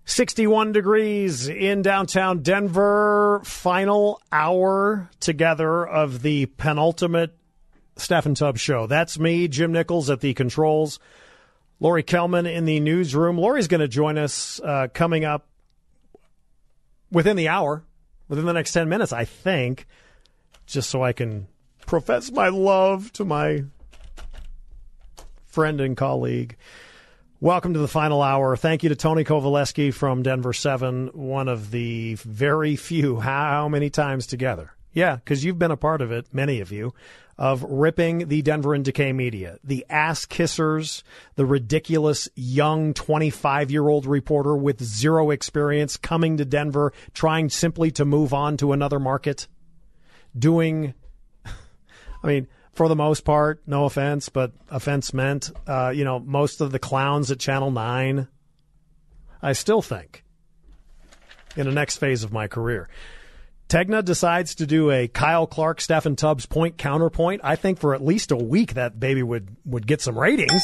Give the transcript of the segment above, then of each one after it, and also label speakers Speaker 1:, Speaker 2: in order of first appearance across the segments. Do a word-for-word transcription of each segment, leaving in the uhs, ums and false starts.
Speaker 1: sixty-one degrees in downtown Denver. Final hour together of the penultimate Steph Tubbs show. That's me, Jim Nichols at the controls. Lori Kelman in the newsroom. Lori's going to join us uh, coming up within the hour, within the next ten minutes, I think, just so I can profess my love to my friend and colleague. Welcome to the final hour. Thank you to Tony Kovaleski from Denver seven, one of the very few, how many times together? Yeah, because you've been a part of it, many of you, of ripping the Denver and Decay media. The ass kissers, the ridiculous young twenty-five-year-old reporter with zero experience coming to Denver, trying simply to move on to another market, doing, I mean, for the most part, no offense, but offense meant, uh, you know, most of the clowns at Channel nine, I still think, in the next phase of my career. Tegna decides to do a Kyle Clark, Steph Tubbs point counterpoint. I think for at least a week that baby would, would get some ratings.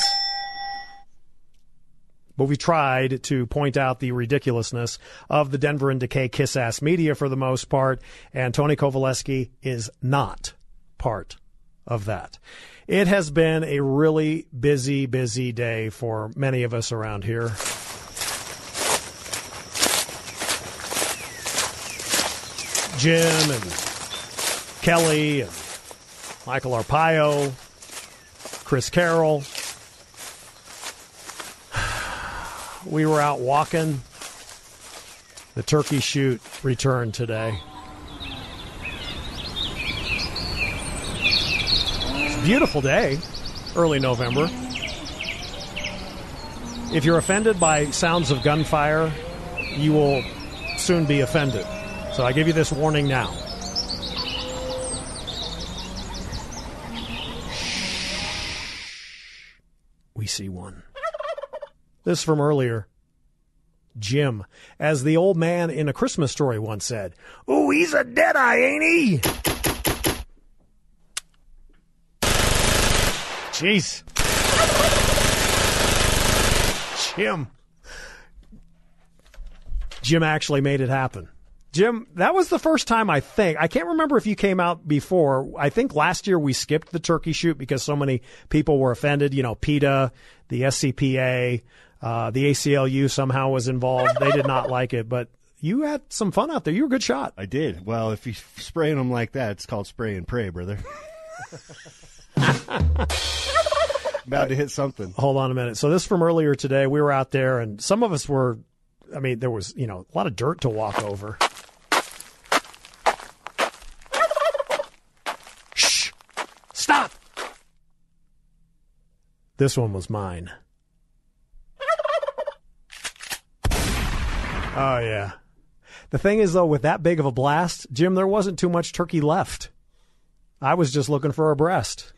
Speaker 1: But we tried to point out the ridiculousness of the Denver and Decay kiss-ass media for the most part, and Tony Kovaleski is not part of that. It has been a really busy, busy day for many of us around here. Jim and Kelly and Michael Arpaio, Chris Carroll. We were out walking. The turkey shoot returned today. It's a beautiful day, early November. If you're offended by sounds of gunfire, you will soon be offended. So I give you this warning now. We see one. This from earlier. Jim, as the old man in A Christmas Story once said, "Ooh, he's a deadeye, ain't he?" Jeez. Jim. Jim actually made it happen. Jim, that was the first time, I think. I can't remember if you came out before. I think last year we skipped the turkey shoot because so many people were offended. You know, PETA, the S C P A, uh, the A C L U somehow was involved. They did not like it, but you had some fun out there. You were a good shot.
Speaker 2: I did. Well, if you're spraying them like that, it's called spray and pray, brother. About to hit something.
Speaker 1: Hold on a minute. So this from earlier today. We were out there, and some of us were, I mean, there was, you know, a lot of dirt to walk over. Shh! Stop! This one was mine. Oh, yeah. The thing is, though, with that big of a blast, Jim, there wasn't too much turkey left. I was just looking for a breast.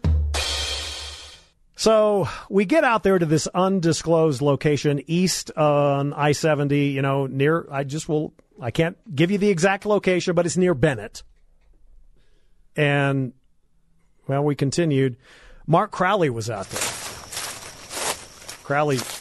Speaker 1: So we get out there to this undisclosed location east on I seventy, you know, near, I just will, I can't give you the exact location, but it's near Bennett. And, well, we continued. Mark Crowley was out there. Crowley.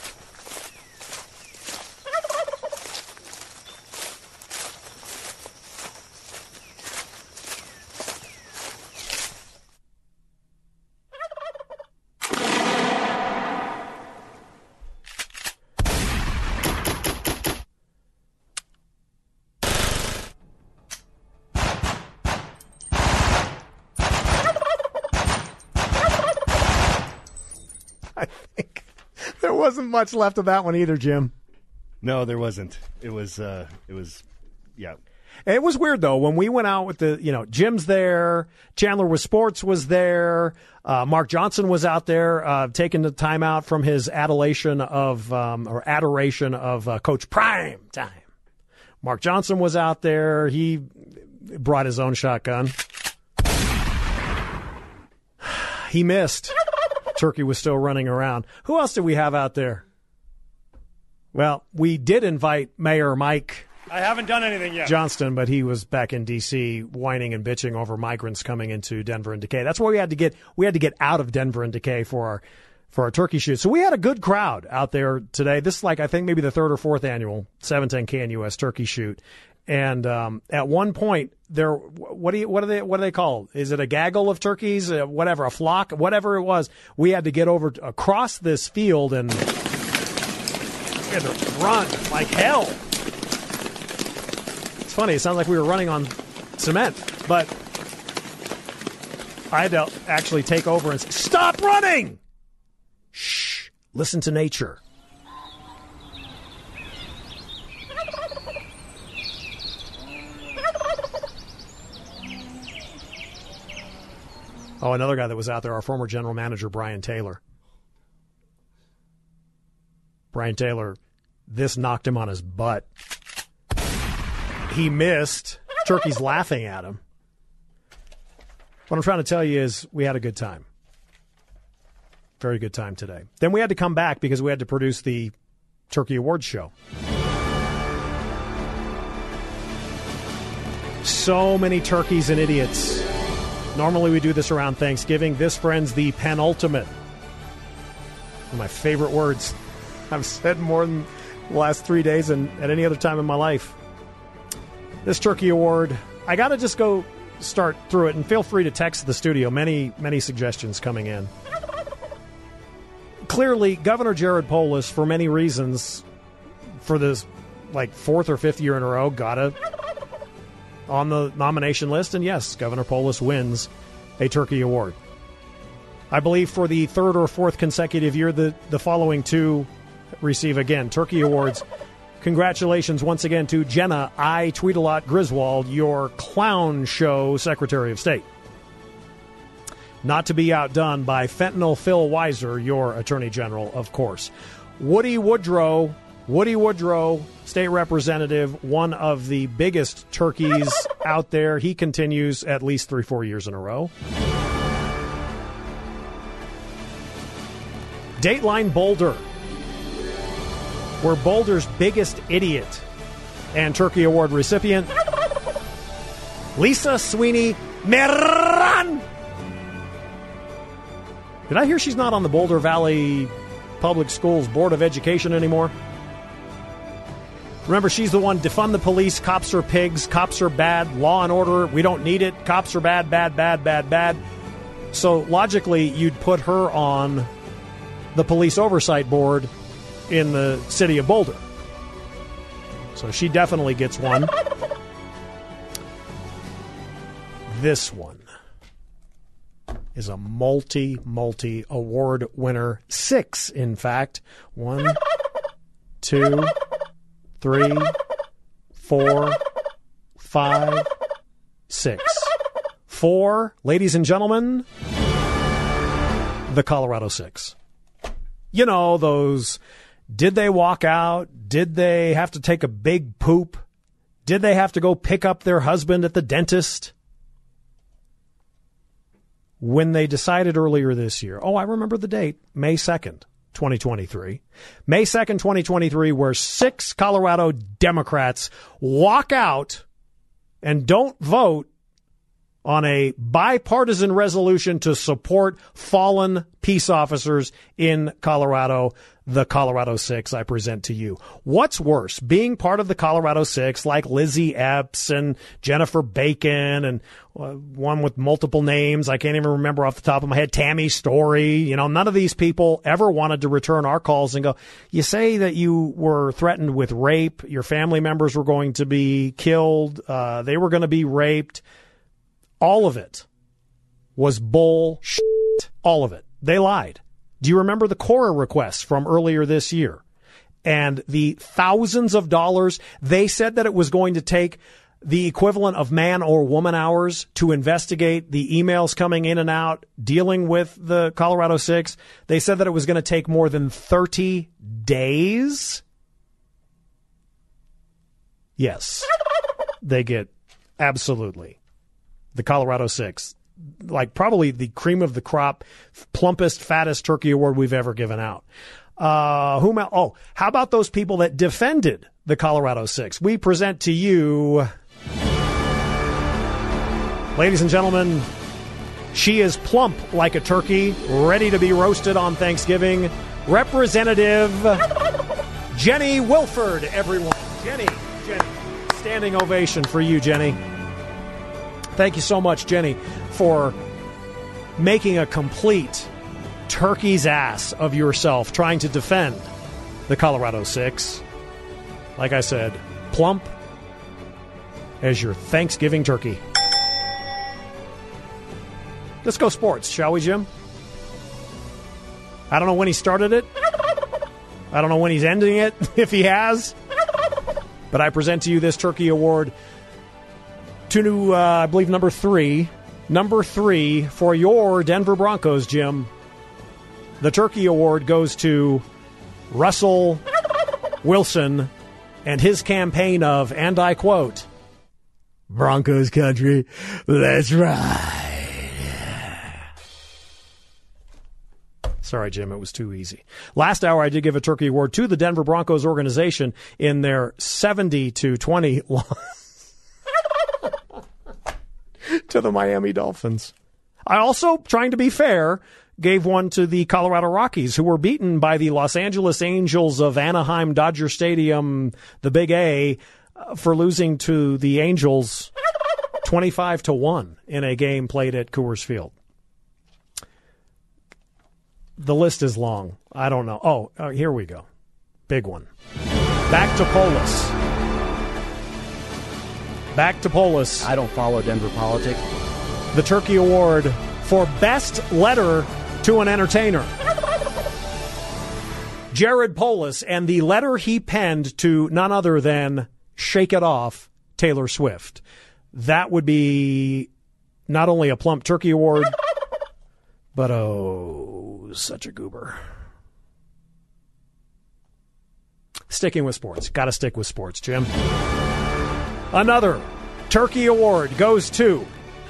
Speaker 1: Wasn't much left of that one either, Jim.
Speaker 2: No, there wasn't. It was, uh, it was, yeah.
Speaker 1: It was weird, though, when we went out with the, you know, Jim's there, Chandler with Sports was there, uh, Mark Johnson was out there, uh, taking the time out from his adulation of, um, or adoration of uh, Coach Prime Time. Mark Johnson was out there. He brought his own shotgun. He missed. Turkey was still running around. Who else did we have out there? Well, we did invite Mayor Mike.
Speaker 3: I haven't done anything yet.
Speaker 1: Johnston, but he was back in D C whining and bitching over migrants coming into Denver and Decay. That's why we had to get we had to get out of Denver and Decay for our for our turkey shoot. So we had a good crowd out there today. This is like, I think, maybe the third or fourth annual seven ten K N U S turkey shoot. And um, at one point, there, what do you, what do they, what do they call? Is it a gaggle of turkeys? Uh, whatever, a flock, whatever it was. We had to get over to, across this field and we had to run like hell. It's funny. It sounds like we were running on cement, but I had to actually take over and say, "Stop running! Shh! Listen to nature." Oh, another guy that was out there, our former general manager, Brian Taylor. Brian Taylor, this knocked him on his butt. He missed. Turkey's laughing at him. What I'm trying to tell you is we had a good time. Very good time today. Then we had to come back because we had to produce the Turkey Awards show. So many turkeys and idiots. Normally we do this around Thanksgiving. This, friends, the penultimate. One of my favorite words. I've said more than the last three days than at any other time in my life. This Turkey Award, I got to just go start through it, and feel free to text the studio. Many, many suggestions coming in. Clearly, Governor Jared Polis, for many reasons, for this like fourth or fifth year in a row, got a on the nomination list, and yes, Governor Polis wins a Turkey Award. I believe for the third or fourth consecutive year, the, the following two receive, again, Turkey Awards. Congratulations once again to Jenna I. Tweedalot Griswold, your clown show Secretary of State. Not to be outdone by Fentanyl Phil Weiser, your Attorney General, of course. Woody Woodrow, Woody Woodrow, State Representative, one of the biggest turkeys out there. He continues at least three, four years in a row. Dateline Boulder. We're Boulder's biggest idiot and Turkey Award recipient, Lisa Sweeney Meran. Did I hear she's not on the Boulder Valley Public Schools Board of Education anymore? Remember, she's the one, defund the police, cops are pigs, cops are bad, law and order, we don't need it, cops are bad, bad, bad, bad, bad. So logically, you'd put her on the Police Oversight Board in the city of Boulder. So she definitely gets one. This one is a multi, multi award winner. Six, in fact. One, two, three, four, five, six. Four, ladies and gentlemen, the Colorado Six. You know, those, did they walk out? Did they have to take a big poop? Did they have to go pick up their husband at the dentist? When they decided earlier this year, oh, I remember the date, May second, twenty twenty-three. May second, twenty twenty-three, where six Colorado Democrats walk out and don't vote on a bipartisan resolution to support fallen peace officers in Colorado, the Colorado Six I present to you. What's worse, being part of the Colorado Six, like Lizzie Epps and Jennifer Bacon and uh, one with multiple names, I can't even remember off the top of my head, Tammy Story, you know, none of these people ever wanted to return our calls and go, you say that you were threatened with rape, your family members were going to be killed, uh, they were going to be raped. All of it was bullshit. All of it. They lied. Do you remember the Cora requests from earlier this year? And the thousands of dollars, they said that it was going to take the equivalent of man or woman hours to investigate the emails coming in and out, dealing with the Colorado Six. They said that it was going to take more than thirty days. Yes, they get absolutely. The Colorado Six, like probably the cream of the crop, plumpest, fattest turkey award we've ever given out. Uh, whom? Oh, how about those people that defended the Colorado Six? We present to you, ladies and gentlemen, She is plump like a turkey, ready to be roasted on Thanksgiving. Representative Jenny Wilford, everyone. Jenny, Jenny. Standing ovation for you, Jenny. Thank you so much, Jenny, for making a complete turkey's ass of yourself, trying to defend the Colorado Six. Like I said, plump as your Thanksgiving turkey. Let's go sports, shall we, Jim? I don't know when he started it. I don't know when he's ending it, if he has. But I present to you this Turkey Award to, uh, I believe, number three. Number three for your Denver Broncos, Jim. The Turkey Award goes to Russell Wilson and his campaign of, and I quote, Broncos country, let's ride. Sorry, Jim, it was too easy. Last hour, I did give a Turkey Award to the Denver Broncos organization in their seventy to twenty loss to the Miami Dolphins. I also, trying to be fair, gave one to the Colorado Rockies, who were beaten by the Los Angeles Angels of Anaheim Dodger Stadium, the Big A, uh, for losing to the Angels twenty-five to one in a game played at Coors Field. The list is long. I don't know. Oh, uh, here we go. Big one. Back to Polis. Back to Polis.
Speaker 3: I don't follow Denver politics.
Speaker 1: The Turkey Award for Best Letter to an Entertainer. Jared Polis and the letter he penned to none other than Shake It Off, Taylor Swift. That would be not only a plump Turkey Award, but oh, such a goober. Sticking with sports. Got to stick with sports, Jim. Another Turkey Award goes to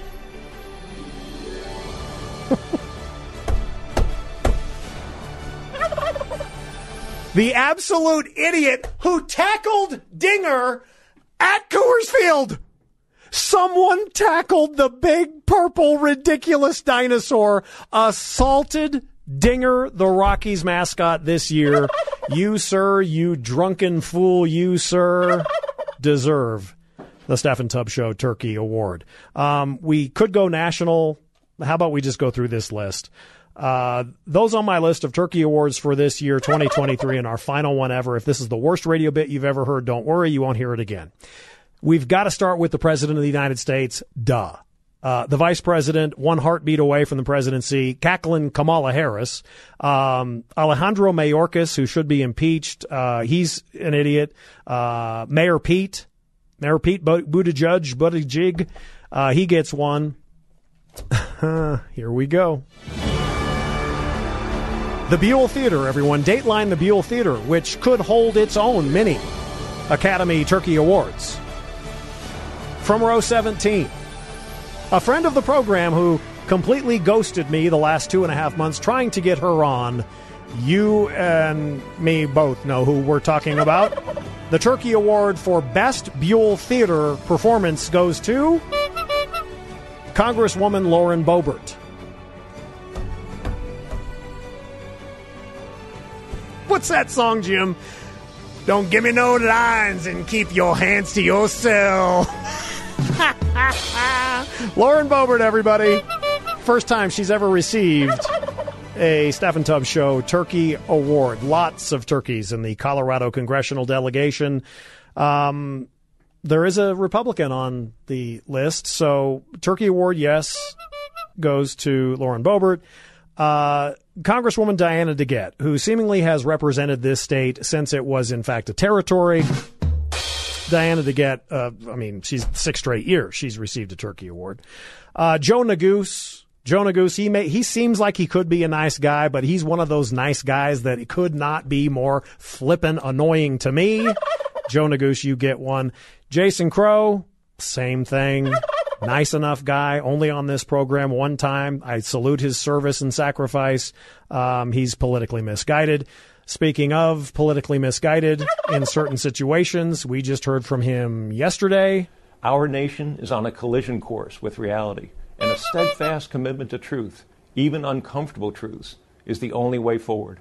Speaker 1: the absolute idiot who tackled Dinger at Coors Field. Someone tackled the big, purple, ridiculous dinosaur, assaulted Dinger, the Rockies mascot this year. You, sir, you drunken fool, you, sir, deserve the Stephen Tubb Show Turkey Award. Um, we could go national. How about we just go through this list? Uh, those on my list of Turkey Awards for this year, twenty twenty-three, and our final one ever. If this is the worst radio bit you've ever heard, don't worry, you won't hear it again. We've got to start with the President of the United States. Duh. Uh, the Vice President, one heartbeat away from the presidency, cackling Kamala Harris. Um, Alejandro Mayorkas, who should be impeached. Uh, he's an idiot. Uh, Mayor Pete. Mayor Pete Buttigieg, Buttigieg. Uh, he gets one. Here we go. The Buell Theater, everyone. Dateline the Buell Theater, which could hold its own mini Academy Turkey Awards. From row seventeen, a friend of the program who completely ghosted me the last two and a half months trying to get her on. You and me both know who we're talking about. The Turkey Award for Best Buell Theater Performance goes to Congresswoman Lauren Boebert. What's that song, Jim? Don't give me no lines and keep your hands to yourself. Lauren Boebert, everybody. First time she's ever received a Stephen Tubb Show Turkey Award. Lots of turkeys in the Colorado congressional delegation. Um, there is a Republican on the list, so Turkey Award, yes, goes to Lauren Boebert. Uh, Congresswoman Diana DeGette, who seemingly has represented this state since it was, in fact, a territory. Diana DeGette, uh, I mean, she's six straight years she's received a Turkey Award. Uh, Joe Neguse. Joe Neguse, he may, he seems like he could be a nice guy, but he's one of those nice guys that could not be more flippin' annoying to me. Joe Neguse, you get one. Jason Crow, same thing. Nice enough guy, only on this program one time. I salute his service and sacrifice. Um, he's politically misguided. Speaking of politically misguided in certain situations, we just heard from him yesterday.
Speaker 4: Our nation is on a collision course with reality.
Speaker 3: and a steadfast commitment to truth, even uncomfortable truths, is the only way forward.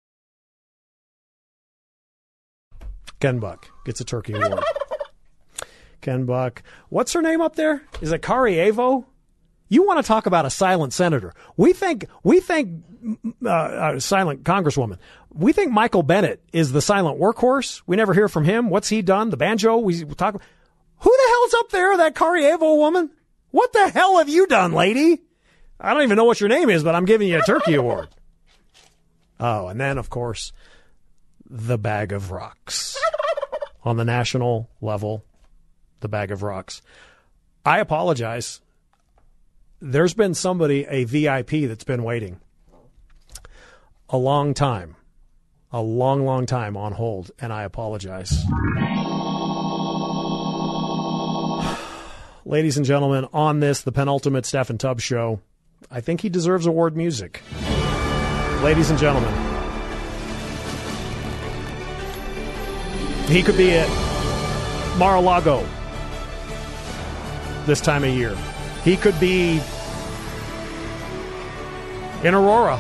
Speaker 1: Ken Buck gets a turkey award. Ken Buck. What's her name up there? Is it Kari Avo? You want to talk about a silent senator. We think, we think, uh, uh, silent congresswoman. We think Michael Bennett is the silent workhorse. We never hear from him. What's he done? The banjo? We talk. Who the hell's up there? That Kari Avo woman? What the hell have you done, lady? I don't even know what your name is, but I'm giving you a turkey award. Oh, and then, of course, the bag of rocks. On the national level, the bag of rocks. I apologize. There's been somebody, a V I P, that's been waiting a long time, a long, long time on hold, and I apologize. Ladies and gentlemen, on this, the penultimate Stephen Tubbs show, I think he deserves award music. Ladies and gentlemen, he could be at Mar-a-Lago this time of year. He could be in Aurora,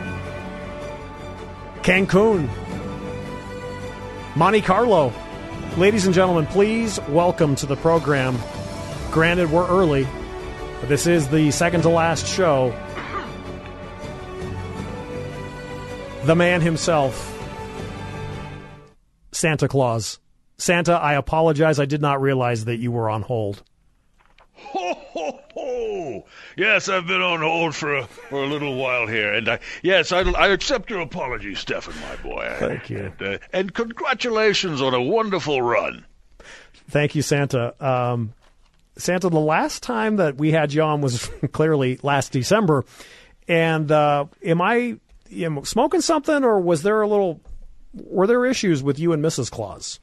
Speaker 1: Cancun, Monte Carlo. Ladies and gentlemen, please welcome to the program. Granted, we're early, but this is the second to last show. The man himself, Santa Claus. Santa, I apologize. I did not realize that you were on hold.
Speaker 4: Ho, ho, ho! Yes, I've been on hold for a, for a little while here, and I, yes, I, I accept your apology, Stephen, my boy.
Speaker 1: Thank you.
Speaker 4: And, uh, and congratulations on a wonderful run.
Speaker 1: Thank you, Santa. Um, Santa, the last time that we had you on was clearly last December, and uh, am I am smoking something, or was there a little? Were there issues with you and Missus Claus?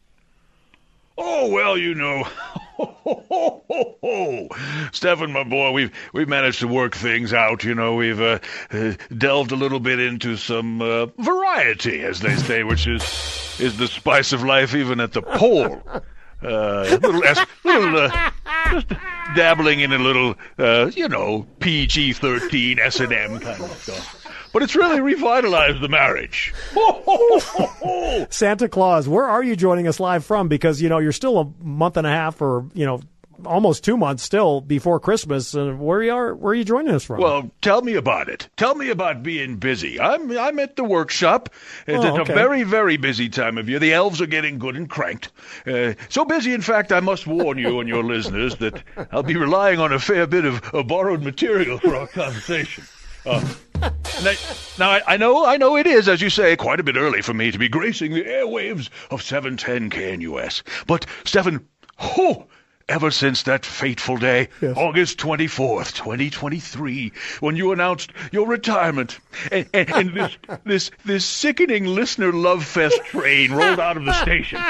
Speaker 4: Oh, well, you know, ho, ho, ho, ho, ho. Stephen, my boy, we've we've managed to work things out. You know, we've uh, uh, delved a little bit into some uh, variety, as they say, which is is the spice of life, even at the pole. Uh, little, es- little uh, just dabbling in a little, uh, you know, P G thirteen S and M kind of stuff. But it's really revitalized the marriage. Ho, ho, ho, ho.
Speaker 1: Santa Claus, where are you joining us live from? Because, you know, you're still a month and a half or, you know, almost two months still before Christmas. And where you are, where are you joining us from?
Speaker 4: Well, tell me about it. Tell me about being busy. I'm I'm at the workshop. It's
Speaker 1: Oh, okay.
Speaker 4: a very, very busy time of year. The elves are getting good and cranked. Uh, so busy, in fact, I must warn you and your listeners that I'll be relying on a fair bit of, of borrowed material for our conversation. Uh, and I, now, I, I know I know it is, as you say, quite a bit early for me to be gracing the airwaves of seven ten K N U S. But, Stephen, oh, ever since that fateful day,
Speaker 1: Yes.
Speaker 4: August twenty-fourth, twenty twenty-three, when you announced your retirement, and, and, and this, this, this sickening listener love fest train rolled out of the station,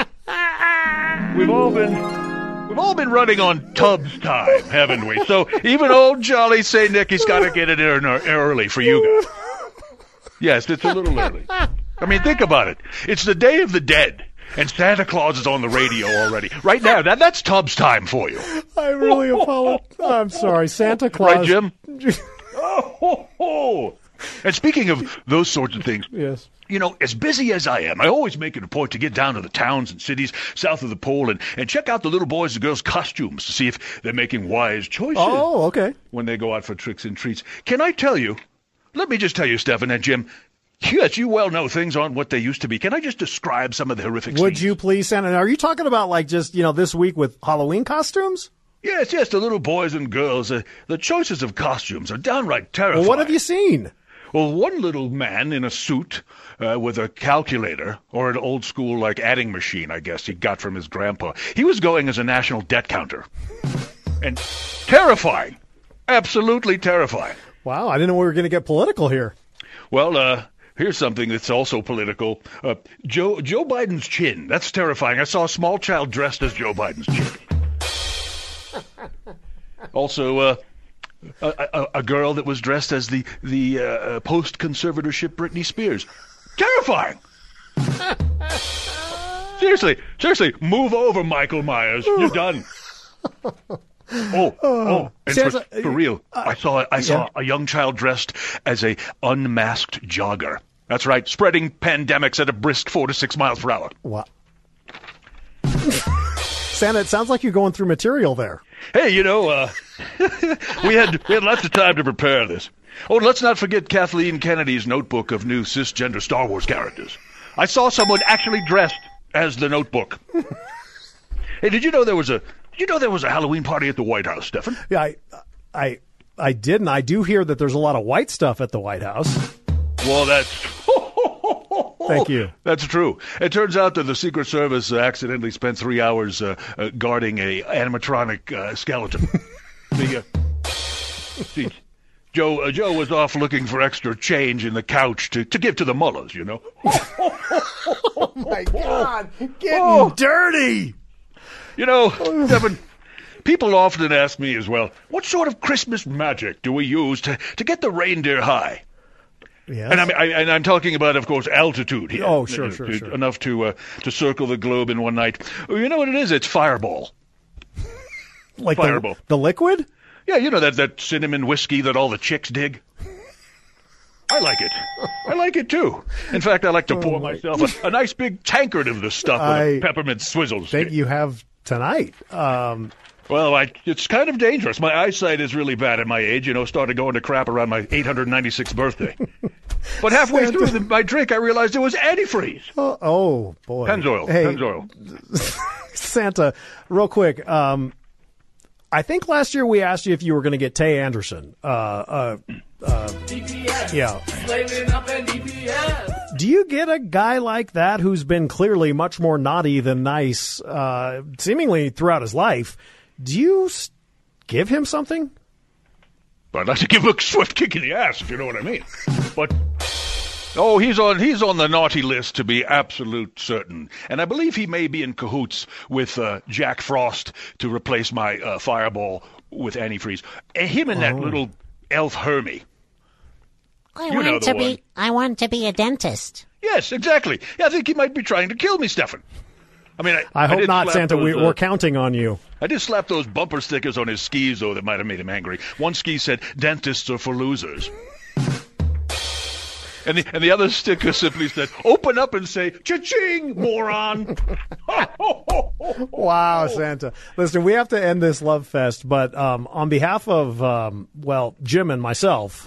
Speaker 4: we've all been... We've all been running on Tubbs time, haven't we? So even old jolly Saint Nicky's got to get it in early for you guys. Yes, it's a little early. I mean, think about it. It's the Day of the Dead, and Santa Claus is on the radio already. Right now, that, that's Tubbs time for you.
Speaker 1: I really apologize. I'm sorry, Santa Claus.
Speaker 4: Right, Jim? Oh, ho, ho. And speaking of those sorts of things,
Speaker 1: Yes.
Speaker 4: you know, as busy as I am, I always make it a point to get down to the towns and cities south of the pole and, and check out the little boys and girls' costumes to see if they're making wise choices
Speaker 1: Oh, okay.
Speaker 4: when they go out for tricks and treats. Can I tell you, let me just tell you, Stephen and Jim, yes, you well know things aren't what they used to be. Can I just describe some of the horrific
Speaker 1: Would
Speaker 4: scenes?
Speaker 1: you please, Santa? Are you talking about like just, you know, this week with Halloween costumes?
Speaker 4: Yes, yes, the little boys and girls. Uh, the choices of costumes are downright terrifying.
Speaker 1: Well, what have you seen?
Speaker 4: Well, one little man in a suit uh, with a calculator, or an old school like adding machine, I guess he got from his grandpa. He was going as a national debt counter. And terrifying. Absolutely terrifying.
Speaker 1: Wow, I didn't know we were going to get political here.
Speaker 4: Well, uh, here's something that's also political. Uh, Joe Joe Biden's chin. That's terrifying. I saw a small child dressed as Joe Biden's chin. Also, uh, a, a, a girl that was dressed as the, the uh, post-conservatorship Britney Spears. Terrifying! Seriously, seriously, move over, Michael Myers. You're done. Oh, oh, and
Speaker 1: Santa,
Speaker 4: for, for real,
Speaker 1: uh,
Speaker 4: I saw I saw
Speaker 1: yeah.
Speaker 4: a young child dressed as a unmasked jogger. That's right, spreading pandemics at a brisk four to six miles per hour.
Speaker 1: Wow. Santa, it sounds like you're going through material there.
Speaker 4: Hey, you know, uh, we had we had lots of time to prepare this. Oh, let's not forget Kathleen Kennedy's notebook of new cisgender Star Wars characters. I saw someone actually dressed as the Notebook. Hey, did you know there was a did you know there was a Halloween party at the White House, Stefan?
Speaker 1: Yeah, I, I, I did, and I do hear that there's a lot of white stuff at the White House.
Speaker 4: Well, that's
Speaker 1: Thank you.
Speaker 4: That's true. It turns out that the Secret Service uh, accidentally spent three hours uh, uh, guarding a animatronic uh, skeleton. the, uh, see, Joe uh, Joe was off looking for extra change in the couch to, to give to the mullahs, you know.
Speaker 1: Oh my God, getting oh. dirty.
Speaker 4: You know, Devin, people often ask me as well, what sort of Christmas magic do we use to, to get the reindeer high?
Speaker 1: Yes.
Speaker 4: And, I mean, I, and I'm talking about, of course, altitude here.
Speaker 1: Oh, sure, sure,
Speaker 4: to,
Speaker 1: sure.
Speaker 4: Enough to uh, to circle the globe in one night. Oh, you know what it is? It's Fireball.
Speaker 1: Like
Speaker 4: Fireball.
Speaker 1: The, the liquid?
Speaker 4: Yeah, you know that, that cinnamon whiskey that all the chicks dig? I like it. I like it, too. In fact, I like to pour
Speaker 1: oh
Speaker 4: myself a, a nice big tankard of this stuff
Speaker 1: I
Speaker 4: with a peppermint swizzle stick.
Speaker 1: That you have tonight. Um,
Speaker 4: Well, I, it's kind of dangerous. My eyesight is really bad at my age, you know, started going to crap around my eight hundred ninety-sixth birthday. But halfway
Speaker 1: Santa.
Speaker 4: through the, my drink, I realized it was antifreeze.
Speaker 1: oh, oh, boy.
Speaker 4: Pennzoil.
Speaker 1: Hey,
Speaker 4: Pennzoil.
Speaker 1: Santa, real quick. Um, I think last year we asked you if you were going to get Tay Anderson. Uh, uh, uh,
Speaker 5: D P S.
Speaker 1: Yeah.
Speaker 5: Slaving up in D P S.
Speaker 1: Do you get a guy like that who's been clearly much more naughty than nice, uh, seemingly throughout his life? Do you s- give him something?
Speaker 4: I'd like to give him a swift kick in the ass, if you know what I mean. But oh, he's on he's on the naughty list to be absolute certain, and I believe he may be in cahoots with uh, Jack Frost to replace my uh, Fireball with antifreeze. Uh, him and that
Speaker 1: Oh.
Speaker 4: little elf Hermie.
Speaker 6: I
Speaker 4: You know
Speaker 6: want
Speaker 4: the
Speaker 6: to
Speaker 4: one.
Speaker 6: be. I want to be a dentist.
Speaker 4: Yes, exactly. Yeah, I think he might be trying to kill me, Stefan. I mean, I,
Speaker 1: I hope
Speaker 4: did
Speaker 1: not,
Speaker 4: slap
Speaker 1: Santa.
Speaker 4: those,
Speaker 1: we,
Speaker 4: uh,
Speaker 1: we're counting on you.
Speaker 4: I did slap those bumper stickers on his skis, though, that might have made him angry. One ski said, "Dentists are for losers." And the, and the other sticker simply said, "Open up and say, cha-ching, moron."
Speaker 1: Wow, Santa. Listen, we have to end this love fest, but um, on behalf of, um, well, Jim and myself,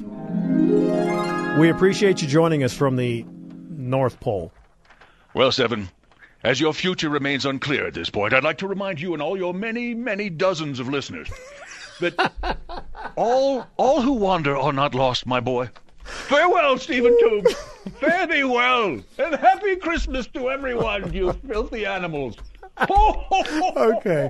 Speaker 1: we appreciate you joining us from the North Pole.
Speaker 4: Well, Stephen, as your future remains unclear at this point, I'd like to remind you and all your many, many dozens of listeners that all all who wander are not lost, my boy. Farewell, Stephen Toombs. Fare thee well, and happy Christmas to everyone, you filthy animals.
Speaker 1: Okay.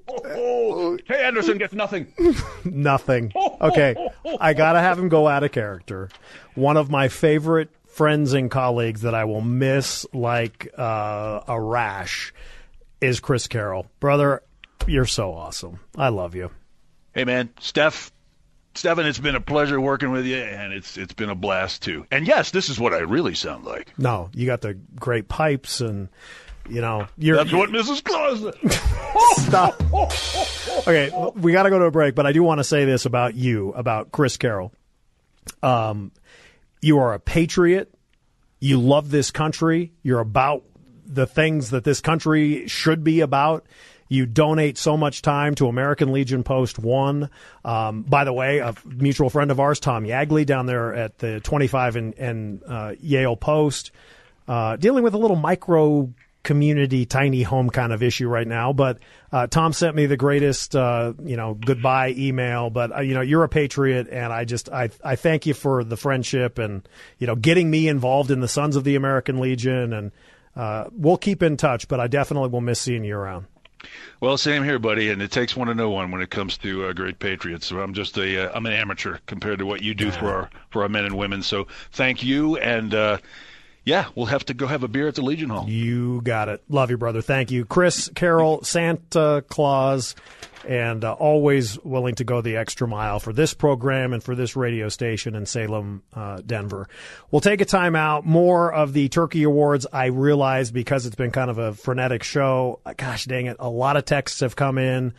Speaker 4: Hey, Anderson gets nothing.
Speaker 1: Nothing. Okay. I got to have him go out of character. One of my favorite friends and colleagues that I will miss like uh, a rash is Chris Carroll. Brother, you're so awesome. I love you.
Speaker 4: Hey, man, Steph. Stephen, it's been a pleasure working with you, and it's it's been a blast, too. And yes, this is what I really sound like.
Speaker 1: No, you got the great pipes and, you know, you're...
Speaker 4: That's what Missus Claus said.
Speaker 1: Stop. Okay, we got to go to a break, but I do want to say this about you, about Chris Carroll. Um, you are a patriot. You love this country. You're about the things that this country should be about. You donate so much time to American Legion Post One. Um, by the way, a mutual friend of ours, Tom Yagley, down there at the twenty-five and, and uh, Yale Post, uh, dealing with a little micro community, tiny home kind of issue right now. But uh, Tom sent me the greatest, uh, you know, goodbye email. But uh, you know, you're a patriot, and I just I I thank you for the friendship and you know getting me involved in the Sons of the American Legion. And uh, we'll keep in touch. But I definitely will miss seeing you around.
Speaker 4: Well, same here, buddy, and it takes one to know one when it comes to uh, great patriots. So I'm just a, uh, I'm an amateur compared to what you do for our for our men and women. So thank you, and uh, yeah, we'll have to go have a beer at the Legion Hall.
Speaker 1: You got it. Love you, brother. Thank you, Chris Carroll, Santa Claus, and uh, always willing to go the extra mile for this program and for this radio station in Salem, uh, Denver. We'll take a time out. More of the Turkey Awards, I realize, because it's been kind of a frenetic show. Gosh dang it, a lot of texts have come in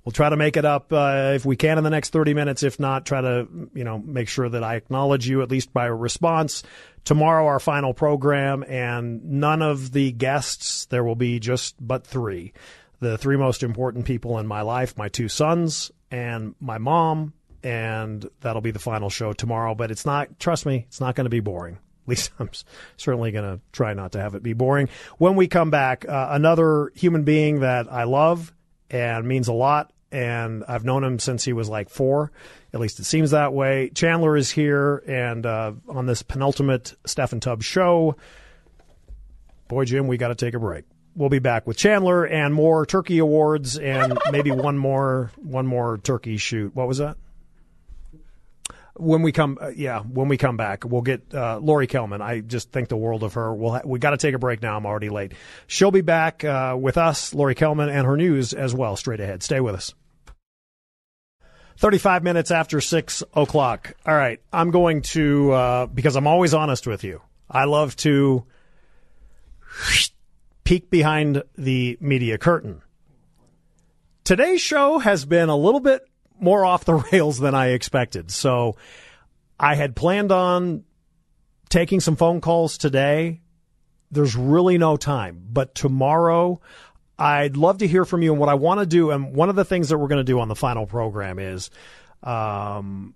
Speaker 1: We'll try to make it up uh, if we can in the next thirty minutes. If not, try to, you know, make sure that I acknowledge you at least by a response. Tomorrow, our final program, and none of the guests. There will be just but three. The three most important people in my life, my two sons and my mom, and that'll be the final show tomorrow. But it's not, trust me, it's not going to be boring. At least I'm certainly going to try not to have it be boring. When we come back, uh, another human being that I love and means a lot, and I've known him since he was like four. At least it seems that way. Chandler is here, and uh, on this penultimate Steph and Tubbs show, boy, Jim, we got to take a break. We'll be back with Chandler and more turkey awards and maybe one more one more turkey shoot. What was that? When we come, uh, yeah, when we come back, we'll get uh, Lori Kelman. I just think the world of her. We'll ha- we got to take a break now. I'm already late. She'll be back uh, with us, Lori Kelman, and her news as well. Straight ahead. Stay with us. thirty-five minutes after six o'clock. All right, I'm going to uh, because I'm always honest with you. I love to peek behind the media curtain. Today's show has been a little bit more off the rails than I expected. So I had planned on taking some phone calls today. There's really no time. But tomorrow, I'd love to hear from you. And what I want to do, and one of the things that we're going to do on the final program is um,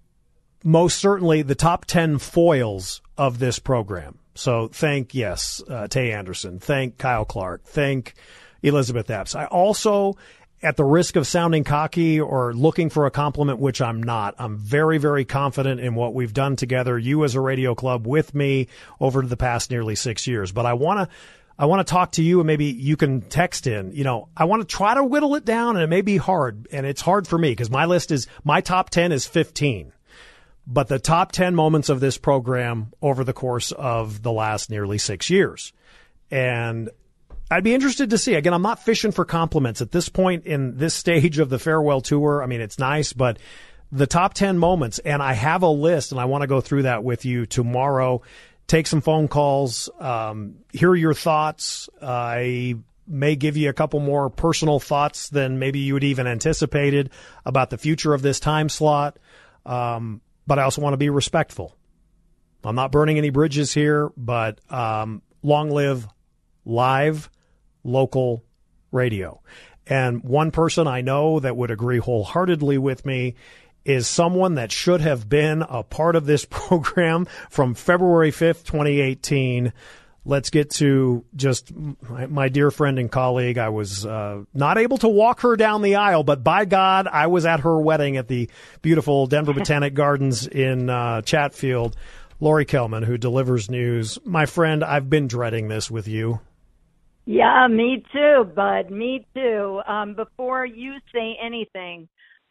Speaker 1: most certainly the top ten foils of this program. So thank, yes, uh, Tay Anderson. Thank Kyle Clark. Thank Elizabeth Epps. I also, at the risk of sounding cocky or looking for a compliment, which I'm not, I'm very, very confident in what we've done together, you as a radio club with me over the past nearly six years. But I want to I want to talk to you, and maybe you can text in. You know, I want to try to whittle it down, and it may be hard, and it's hard for me because my list is, my top ten is fifteen. But the top ten moments of this program over the course of the last nearly six years. And I'd be interested to see. Again, I'm not fishing for compliments at this point in this stage of the farewell tour. I mean, it's nice, but the top ten moments, and I have a list, and I want to go through that with you tomorrow. Take some phone calls, um, hear your thoughts. I may give you a couple more personal thoughts than maybe you had even anticipated about the future of this time slot. Um, but I also want to be respectful. I'm not burning any bridges here, but um, long live live local radio. And one person I know that would agree wholeheartedly with me is someone that should have been a part of this program from February fifth, twenty eighteen. Let's get to just my, my dear friend and colleague. I was uh, not able to walk her down the aisle, but by God, I was at her wedding at the beautiful Denver Botanic Gardens in uh, Chatfield. Lori Kelman, who delivers news. My friend, I've been dreading this with you.
Speaker 7: Yeah, me too, bud. Me too. Um, before you say anything,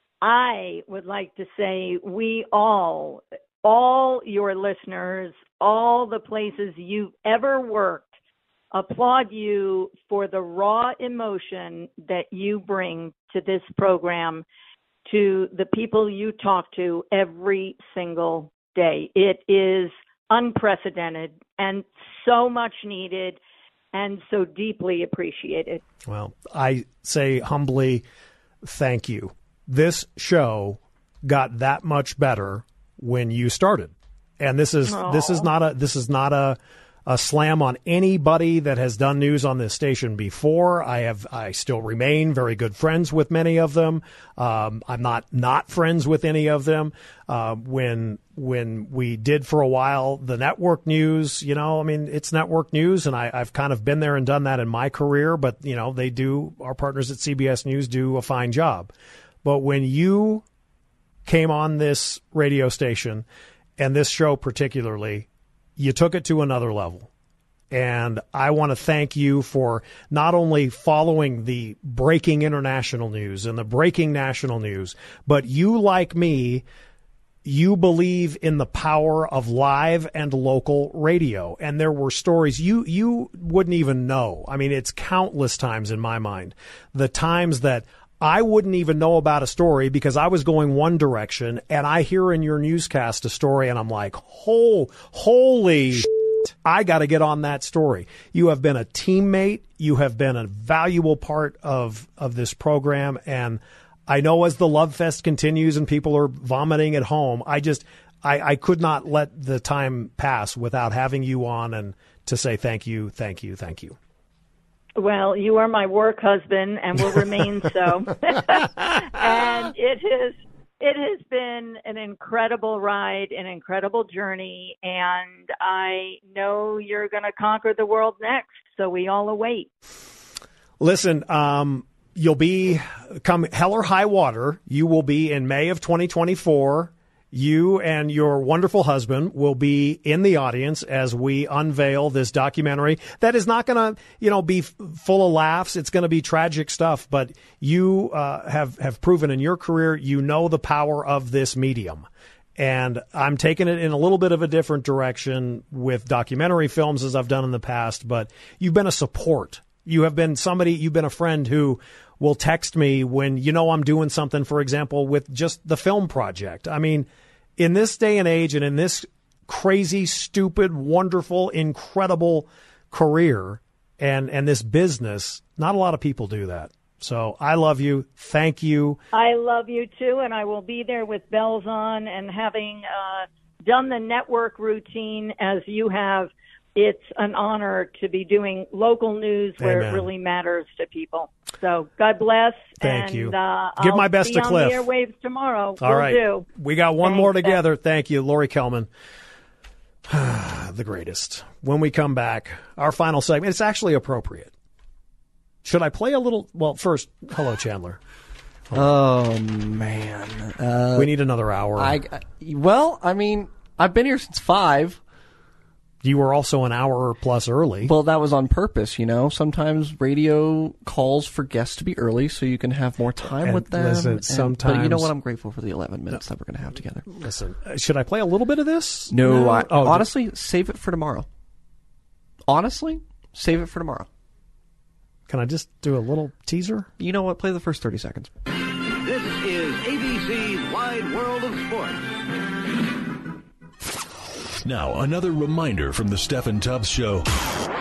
Speaker 7: I would like to say we all, all your listeners, all the places you've ever worked, applaud you for the raw emotion that you bring to this program, to the people you talk to every single day. It is unprecedented and so much needed and so deeply appreciated.
Speaker 1: Well, I say humbly, thank you. This show got that much better when you started. And this is Aww. this is not a this is not a a slam on anybody that has done news on this station before. I have I still remain very good friends with many of them. Um, I'm not not friends with any of them. Uh, when when we did for a while the network news, you know, I mean, it's network news, and I, I've kind of been there and done that in my career. But you know, they do. Our partners at C B S News do a fine job. But when you came on this radio station, and this show particularly, you took it to another level. And I want to thank you for not only following the breaking international news and the breaking national news, but you, like me, you believe in the power of live and local radio. And there were stories you, you wouldn't even know. I mean, it's countless times in my mind, the times that I wouldn't even know about a story because I was going one direction, and I hear in your newscast a story, and I'm like, oh, holy shit, I got to get on that story. You have been a teammate. You have been a valuable part of, of this program, and I know as the Love Fest continues and people are vomiting at home, I just, I, I could not let the time pass without having you on and to say thank you, thank you, thank you.
Speaker 7: Well, you are my work husband and will remain so. And it has, it has been an incredible ride, an incredible journey, and I know you're going to conquer the world next, so we all await.
Speaker 1: Listen, um, you'll be, come hell or high water, you will be in May of twenty twenty-four. You and your wonderful husband will be in the audience as we unveil this documentary that is not going to, you know, be f- full of laughs. It's going to be tragic stuff, but you uh, have, have proven in your career, you know the power of this medium. And I'm taking it in a little bit of a different direction with documentary films as I've done in the past, but you've been a support. You have been somebody, you've been a friend who will text me when you know I'm doing something, for example, with just the film project. I mean, in this day and age and in this crazy, stupid, wonderful, incredible career and, and this business, not a lot of people do that. So I love you. Thank you.
Speaker 7: I love you too, and I will be there with bells on and having uh, done the network routine as you have. It's an honor to be doing local news where
Speaker 1: Amen.
Speaker 7: It really matters to people. So God bless.
Speaker 1: Thank
Speaker 7: and,
Speaker 1: you.
Speaker 7: Uh,
Speaker 1: Give
Speaker 7: I'll
Speaker 1: my best
Speaker 7: be
Speaker 1: to
Speaker 7: on
Speaker 1: Cliff.
Speaker 7: the airwaves tomorrow.
Speaker 1: All
Speaker 7: Will
Speaker 1: right.
Speaker 7: do.
Speaker 1: We got one
Speaker 7: Thanks,
Speaker 1: more together. Thank you, Lori Kelman. The greatest. When we come back, our final segment, it's actually appropriate. Should I play a little? Well, first, hello, Chandler.
Speaker 8: Oh, man. Uh,
Speaker 1: We need another hour.
Speaker 8: I, I- well, I mean, I've been here since five.
Speaker 1: You were also an hour plus early.
Speaker 8: Well, that was on purpose, you know. Sometimes radio calls for guests to be early so you can have more time
Speaker 1: And
Speaker 8: with them.
Speaker 1: listen,
Speaker 8: And-
Speaker 1: sometimes-
Speaker 8: But you know what? I'm grateful for the eleven minutes that we're going to have together.
Speaker 1: Listen, uh, should I play a little bit of this?
Speaker 8: No, I,
Speaker 1: Oh,
Speaker 8: honestly, save it for tomorrow. Honestly, save it for tomorrow.
Speaker 1: Can I just do a little teaser?
Speaker 8: You know what? Play the first thirty seconds.
Speaker 9: This is A B C's Wide World of Sports.
Speaker 10: Now, another reminder from the Stephen Tubbs Show.
Speaker 5: Cheese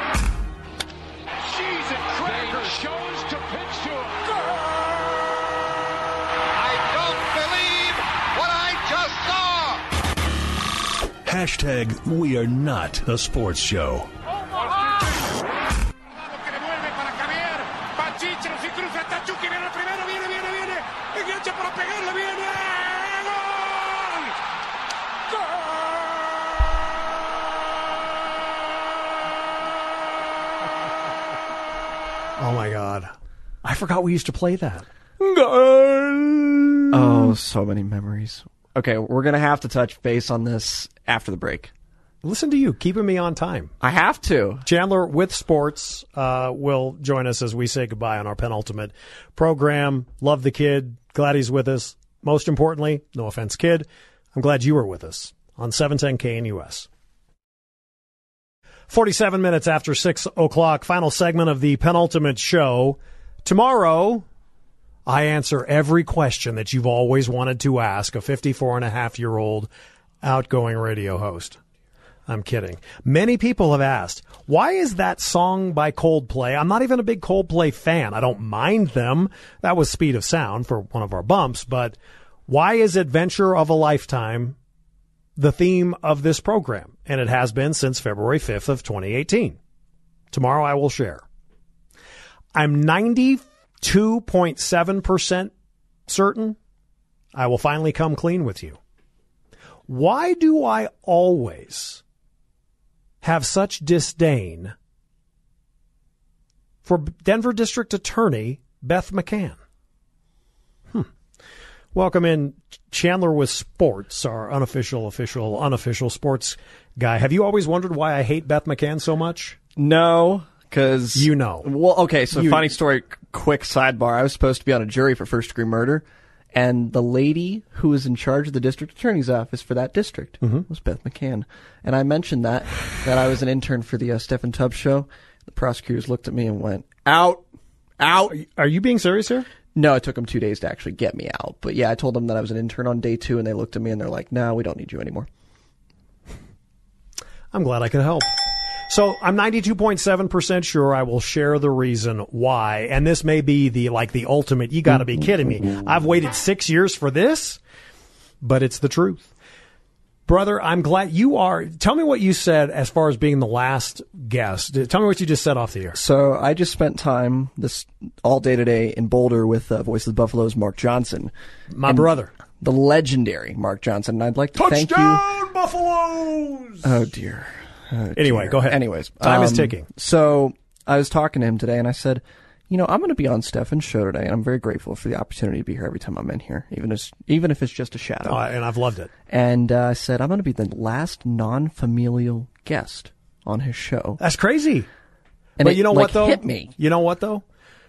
Speaker 5: and crackers. Jones to pitch to him. I don't believe what I just saw.
Speaker 10: Hashtag we are not a sports show.
Speaker 1: Oh, my God. I forgot we used to play that.
Speaker 8: Oh, so many memories. Okay, we're going to have to touch base on this after the break.
Speaker 1: Listen to you, keeping me on time.
Speaker 8: I have to.
Speaker 1: Chandler with sports uh, will join us as we say goodbye on our penultimate program. Love the kid. Glad he's with us. Most importantly, no offense, kid, I'm glad you were with us on seven ten K N U S. forty-seven minutes after six o'clock, final segment of the penultimate show. Tomorrow, I answer every question that you've always wanted to ask a fifty-four and a half year old outgoing radio host. I'm kidding. Many people have asked, why is that song by Coldplay? I'm not even a big Coldplay fan. I don't mind them. That was Speed of Sound for one of our bumps. But why is Adventure of a Lifetime the theme of this program? And it has been since February fifth of twenty eighteen. Tomorrow I will share. I'm ninety-two point seven percent certain I will finally come clean with you. Why do I always have such disdain for Denver District Attorney Beth McCann? Hmm. Welcome in, Chandler with sports, our unofficial, official, unofficial sports guy. Have you always wondered why I hate Beth McCann so much?
Speaker 8: No, because...
Speaker 1: You know.
Speaker 8: Well, okay, so
Speaker 1: You-
Speaker 8: funny story, quick sidebar. I was supposed to be on a jury for first-degree murder, and the lady who was in charge of the district attorney's office for that district was Beth McCann. And I mentioned that, that I was an intern for the uh, Stephen Tubbs Show. The prosecutors looked at me and went, out, out.
Speaker 1: Are you being serious here?
Speaker 8: No, it took them two days to actually get me out. But yeah, I told them that I was an intern on day two, and they looked at me and they're like, no, we don't need you anymore.
Speaker 1: I'm glad I could help. So I'm ninety-two point seven percent sure I will share the reason why. And this may be the, like the ultimate, you gotta be kidding me. I've waited six years for this, but it's the truth. Brother, I'm glad you are. Tell me what you said as far as being the last guest. Tell me what you just said off the air.
Speaker 8: So I just spent time this all day today in Boulder with uh, Voice of the Buffalo's Mark Johnson.
Speaker 1: My brother.
Speaker 8: The legendary Mark Johnson. And I'd like to thank you.
Speaker 1: Touchdown, Buffaloes!
Speaker 8: Oh, dear. Oh,
Speaker 1: anyway,
Speaker 8: dear.
Speaker 1: go ahead.
Speaker 8: Anyways.
Speaker 1: Time
Speaker 8: um,
Speaker 1: is ticking.
Speaker 8: So I was talking to him today, and I said, you know, I'm going to be on Stefan's show today, and I'm very grateful for the opportunity to be here every time I'm in here, even as even if it's just a shadow.
Speaker 1: Uh, and I've loved it.
Speaker 8: And uh, I said, I'm going to be the last non-familial guest on his show.
Speaker 1: That's crazy.
Speaker 8: And
Speaker 1: but
Speaker 8: it,
Speaker 1: you know
Speaker 8: like,
Speaker 1: what, though?
Speaker 8: hit me.
Speaker 1: You know what, though?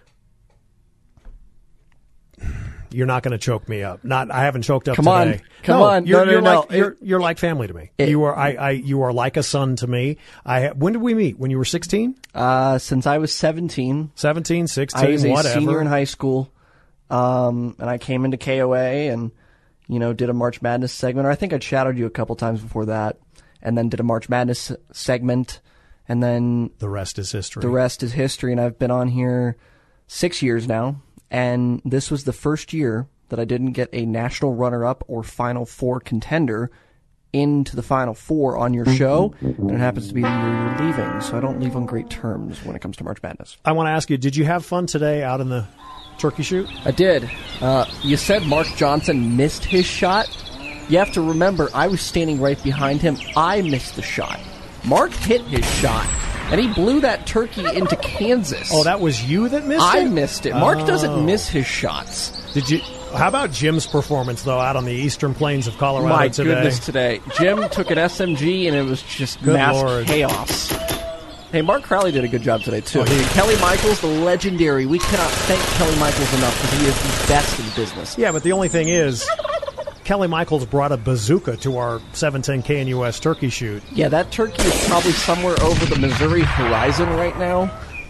Speaker 1: You're not going to choke me up. Not, I haven't choked up
Speaker 8: Come
Speaker 1: today.
Speaker 8: on. Come
Speaker 1: no,
Speaker 8: on.
Speaker 1: You're,
Speaker 8: No, no,
Speaker 1: you're
Speaker 8: no.
Speaker 1: like you're, you're like family to me.
Speaker 8: It-
Speaker 1: you are I, I you are like a son to me. I when did we meet? When you were sixteen?
Speaker 8: Uh, since I was seventeen.
Speaker 1: seventeen, sixteen,
Speaker 8: I was a
Speaker 1: whatever.
Speaker 8: senior in high school, um, and I came into K O A and, you know, did a March Madness segment. Or I think I'd shadowed you a couple times before that, and then did a March Madness segment, and then
Speaker 1: The rest is history.
Speaker 8: the rest is history. And I've been on here six years now, and this was the first year that I didn't get a national runner-up or Final Four contender into the Final Four on your show, and it happens to be the year you're leaving, so I don't leave on great terms when it comes to March Madness.
Speaker 1: I want to ask you, did you have fun today out in the turkey shoot?
Speaker 8: I did. Uh, you said Mark Johnson missed his shot. You have to remember, I was standing right behind him. I missed the shot. Mark hit his shot, and he blew that turkey into Kansas.
Speaker 1: Oh, that was you that missed
Speaker 8: I
Speaker 1: it?
Speaker 8: missed it. Mark
Speaker 1: Oh.
Speaker 8: doesn't miss his shots.
Speaker 1: Did you? How about Jim's performance, though, out on the eastern plains of Colorado
Speaker 8: My
Speaker 1: today?
Speaker 8: goodness, today. Jim took an S M G, and it was just
Speaker 1: Good
Speaker 8: mass
Speaker 1: Lord.
Speaker 8: chaos. Hey, Mark Crowley did a good job today, too.
Speaker 1: Oh, he-
Speaker 8: Kelly Michaels, the legendary. We cannot thank Kelly Michaels enough because he is the best in the business.
Speaker 1: Yeah, but the only thing is, Kelly Michaels brought a bazooka to our seven ten K N U S turkey shoot.
Speaker 8: Yeah, that turkey is probably somewhere over the Missouri horizon right now.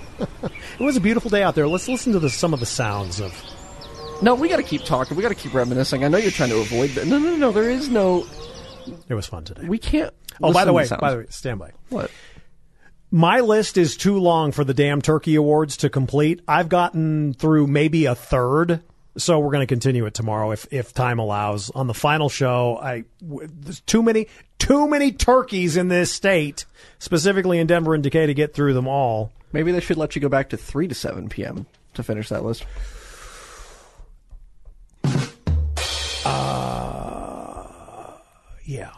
Speaker 1: It was a beautiful day out there. Let's listen to the, some of the sounds of...
Speaker 8: No, we got to keep talking. We got to keep reminiscing. I know you're trying to avoid that. No, no, no. There is no.
Speaker 1: It was fun today.
Speaker 8: We can't.
Speaker 1: Oh, by
Speaker 8: listen
Speaker 1: the
Speaker 8: to
Speaker 1: way,
Speaker 8: sounds.
Speaker 1: by the way, stand by.
Speaker 8: What?
Speaker 1: My list is too long for the damn turkey awards to complete. I've gotten through maybe a third, so we're going to continue it tomorrow if if time allows. On the final show, I w- there's too many too many turkeys in this state, specifically in Denver and Decatur, to get through them all.
Speaker 8: Maybe they should let you go back to three to seven p.m. to finish that list.
Speaker 1: Uh, yeah.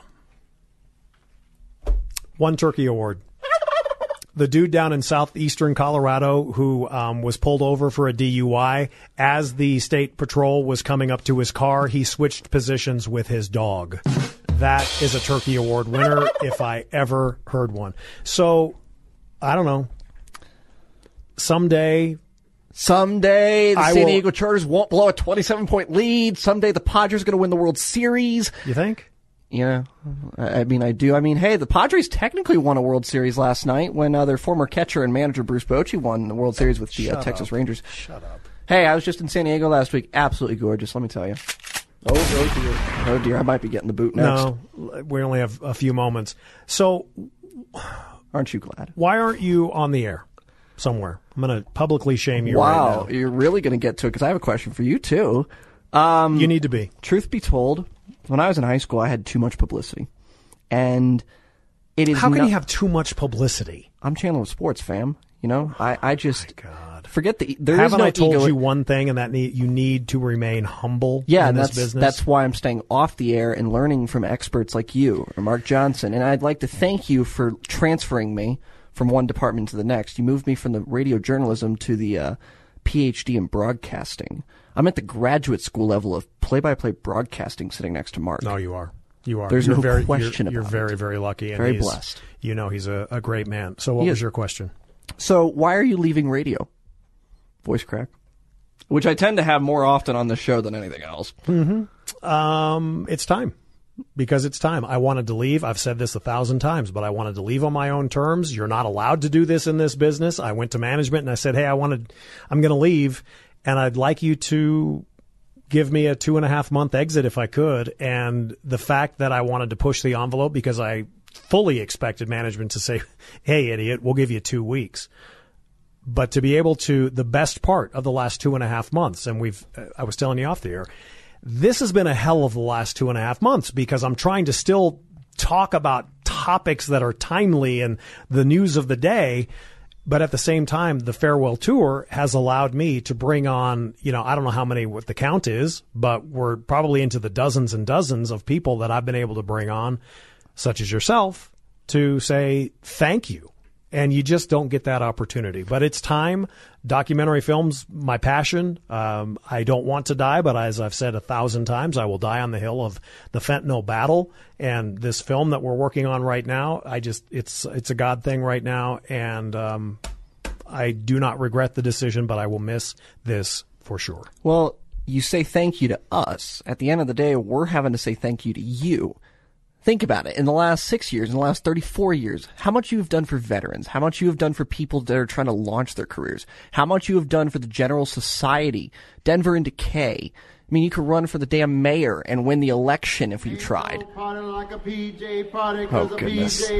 Speaker 1: One turkey award. The dude down in southeastern Colorado who um, was pulled over for a D U I, as the state patrol was coming up to his car, he switched positions with his dog. That is a turkey award winner if I ever heard one. So, I don't know. Someday...
Speaker 8: Someday the
Speaker 1: I
Speaker 8: San
Speaker 1: will-
Speaker 8: Diego Chargers won't blow a twenty-seven point lead. Someday the Padres are going to win the World Series.
Speaker 1: You think?
Speaker 8: Yeah, I I mean, I do. I mean, hey, the Padres technically won a World Series last night when uh, their former catcher and manager Bruce Bochy won the World Series with the uh,
Speaker 1: Shut
Speaker 8: Texas
Speaker 1: up.
Speaker 8: Rangers.
Speaker 1: Shut up.
Speaker 8: Hey, I was just in San Diego last week. Absolutely gorgeous, let me tell you. Oh, oh dear. Oh, dear. I might be getting the boot next.
Speaker 1: No, we only have a few moments. So,
Speaker 8: Aren't you glad?
Speaker 1: why aren't you on the air somewhere? I'm going to publicly shame you
Speaker 8: Wow,
Speaker 1: right now.
Speaker 8: you're really going to get to it because I have a question for you, too. Um,
Speaker 1: You need to be.
Speaker 8: Truth be told, when I was in high school, I had too much publicity. And it is
Speaker 1: How can
Speaker 8: not-
Speaker 1: you have too much publicity?
Speaker 8: I'm Channel of Sports, fam. You know, I, I just
Speaker 1: God.
Speaker 8: forget the there is
Speaker 1: Haven't
Speaker 8: no
Speaker 1: I told
Speaker 8: ego.
Speaker 1: you one thing, and that need, you need to remain humble
Speaker 8: Yeah,
Speaker 1: in
Speaker 8: and
Speaker 1: this
Speaker 8: that's
Speaker 1: business?
Speaker 8: that's why I'm staying off the air and learning from experts like you or Mark Johnson. And I'd like to thank you for transferring me from one department to the next. You moved me from the radio journalism to the uh, P H D in broadcasting. I'm at the graduate school level of play-by-play broadcasting, sitting next to Mark.
Speaker 1: No, you are. You are.
Speaker 8: There's
Speaker 1: you're
Speaker 8: no
Speaker 1: very,
Speaker 8: question
Speaker 1: You're, you're
Speaker 8: about
Speaker 1: very,
Speaker 8: it.
Speaker 1: very lucky. And
Speaker 8: Very
Speaker 1: he's-
Speaker 8: blessed.
Speaker 1: You know he's a, a great man. So what
Speaker 8: He
Speaker 1: was
Speaker 8: is.
Speaker 1: your question?
Speaker 8: So why are you leaving radio? Voice crack. Which I tend to have more often on the show than anything else.
Speaker 1: Mm-hmm. Um, it's time. Because it's time. I wanted to leave. I've said this a thousand times, but I wanted to leave on my own terms. You're not allowed to do this in this business. I went to management and I said, hey, I wanted, I'm going to leave, and I'd like you to give me a two and a half month exit if I could. And the fact that I wanted to push the envelope because I fully expected management to say, hey, idiot, we'll give you two weeks. But to be able to, the best part of the last two and a half months, and we've, I was telling you off the air, this has been a hell of the last two and a half months because I'm trying to still talk about topics that are timely and the news of the day. But at the same time, the farewell tour has allowed me to bring on, you know, I don't know how many, what the count is, but we're probably into the dozens and dozens of people that I've been able to bring on, such as yourself, to say thank you. And you just don't get that opportunity. But it's time. Documentary film's my passion. Um, I don't want to die, but as I've said a thousand times, I will die on the hill of the fentanyl battle. And this film that we're working on right now, I just it's it's a God thing right now. And um, I do not regret the decision, but I will miss this for sure.
Speaker 8: Well, you say thank you to us. At the end of the day, we're having to say thank you to you. Think about it. In the last six years, in the last thirty-four years, how much you have done for veterans, how much you have done for people that are trying to launch their careers, how much you have done for the general society, Denver in decay. I mean, you could run for the damn mayor and win the election if you tried. Oh, goodness.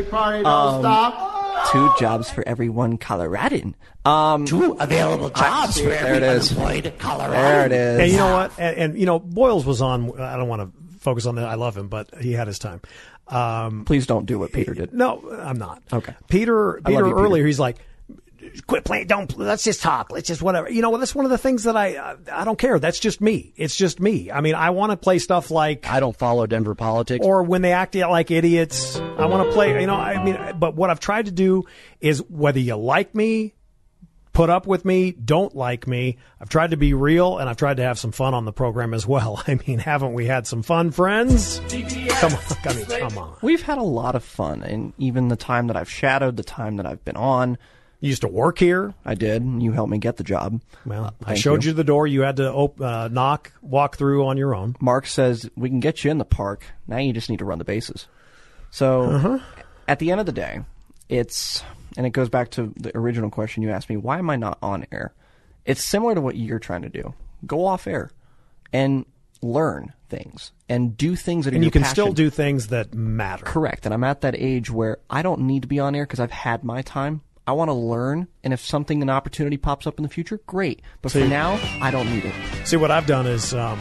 Speaker 8: Um, two jobs for every one Coloradan. Um,
Speaker 6: two available jobs
Speaker 8: I,
Speaker 6: for
Speaker 8: there
Speaker 6: every
Speaker 8: it is.
Speaker 6: unemployed Colorado.
Speaker 8: There it is.
Speaker 1: And you know what? And, and, you know, Boyles was on, I don't want to focus on that. I love him, but he had his time. Um,
Speaker 8: Please don't do what Peter did.
Speaker 1: No, I'm not.
Speaker 8: Okay.
Speaker 1: Peter,
Speaker 8: I love
Speaker 1: Peter
Speaker 8: you, Peter.
Speaker 1: earlier, he's like, quit playing. Don't, let's just talk. Let's just whatever. You know, that's one of the things that I, I don't care. That's just me. It's just me. I mean, I want to play stuff like.
Speaker 11: I don't follow Denver politics.
Speaker 1: Or when they act like idiots. I want to play, you know, I mean, but what I've tried to do is whether you like me, put up with me, don't like me, I've tried to be real, and I've tried to have some fun on the program as well. I mean, haven't we had some fun, friends? Come on. I mean, come on.
Speaker 8: We've had a lot of fun, and even the time that I've shadowed, the time that I've been on.
Speaker 1: You used to work here?
Speaker 8: I did, and you helped me get the job.
Speaker 1: Well,
Speaker 8: uh,
Speaker 1: I showed you. you the door. You had to op- uh, knock, walk through on your own.
Speaker 8: Mark says, we can get you in the park. Now you just need to run the bases. So, uh-huh. At the end of the day, it's... And it goes back to the original question you asked me, why am I not on air? It's similar to what you're trying to do. Go off air and learn things and do things that are
Speaker 1: and
Speaker 8: your
Speaker 1: you can
Speaker 8: passion.
Speaker 1: still do things that matter.
Speaker 8: Correct. And I'm at that age where I don't need to be on air because I've had my time. I want to learn, and if something, an opportunity pops up in the future, great. But
Speaker 1: See,
Speaker 8: for now, I don't need it.
Speaker 1: See, what I've done is um,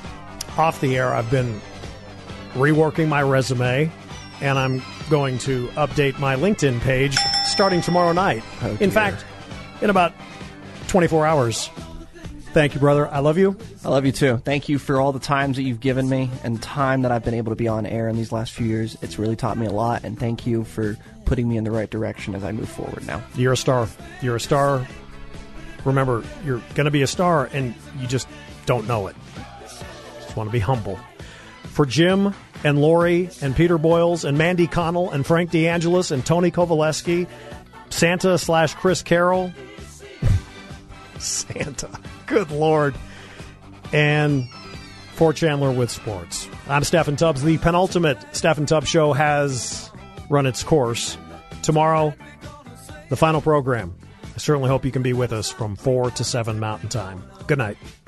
Speaker 1: off the air, I've been reworking my resume, and I'm going to update my LinkedIn page starting tomorrow night.
Speaker 8: Oh,
Speaker 1: in fact, in about twenty-four hours. Thank you, brother. I love you.
Speaker 8: I love you, too. Thank you for all the times that you've given me and time that I've been able to be on air in these last few years. It's really taught me a lot, and thank you for putting me in the right direction as I move forward now.
Speaker 1: You're a star. You're a star. Remember, you're going to be a star, and you just don't know it. Just want to be humble. For Jim and Lori and Peter Boyles and Mandy Connell and Frank DeAngelis and Tony Kovaleski, Santa slash Chris Carroll, Santa, good Lord, and for Chandler with Sports. I'm Stephen Tubbs. The penultimate Stephen Tubbs Show has run its course. Tomorrow, the final program. I certainly hope you can be with us from four to seven Mountain Time. Good night.